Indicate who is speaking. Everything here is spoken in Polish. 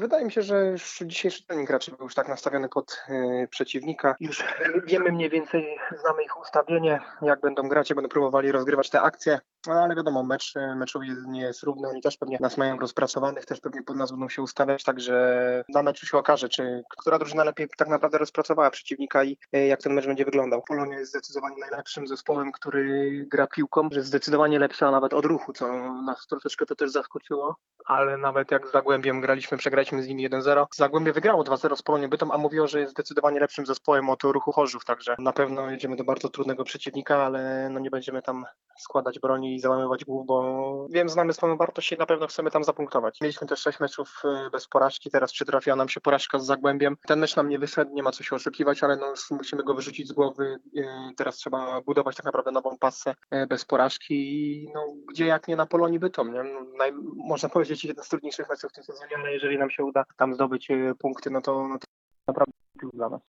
Speaker 1: Wydaje mi się, że już dzisiejszy trening raczej był już tak nastawiony pod przeciwnika. Już wiemy mniej więcej, znamy ich ustawienie, jak będą grać, jak będą próbowali rozgrywać te akcje. No ale wiadomo, meczu nie jest równy, oni też pewnie nas mają rozpracowanych, też pewnie pod nas będą się ustawiać, także na meczu się okaże, która drużyna lepiej tak naprawdę rozpracowała przeciwnika i jak ten mecz będzie wyglądał. Polonia jest zdecydowanie najlepszym zespołem, który gra piłką, że jest zdecydowanie lepsza nawet od Ruchu, co nas troszeczkę to też zaskoczyło, ale nawet jak z Zagłębiem przegraliśmy z nimi 1-0. Zagłębie wygrało 2-0 z Polonią Bytom, a mówiło, że jest zdecydowanie lepszym zespołem od Ruchu Chorzów, także na pewno jedziemy do bardzo trudnego przeciwnika, ale no nie będziemy tam składać broni i załamywać głów, bo znamy swoją wartość i na pewno chcemy tam zapunktować. Mieliśmy też 6 meczów bez porażki, teraz przytrafiła nam się porażka z Zagłębiem. Ten mecz nam nie wyszedł, nie ma co się oszukiwać, ale no już musimy go wyrzucić z głowy. Teraz trzeba budować tak naprawdę nową pasę bez porażki i no gdzie jak nie na Polonii Bytom, nie? No, można powiedzieć jeden z trudniejszych meczów w tym sezonie, ale jeżeli nam się uda tam zdobyć punkty, no to naprawdę dla nas.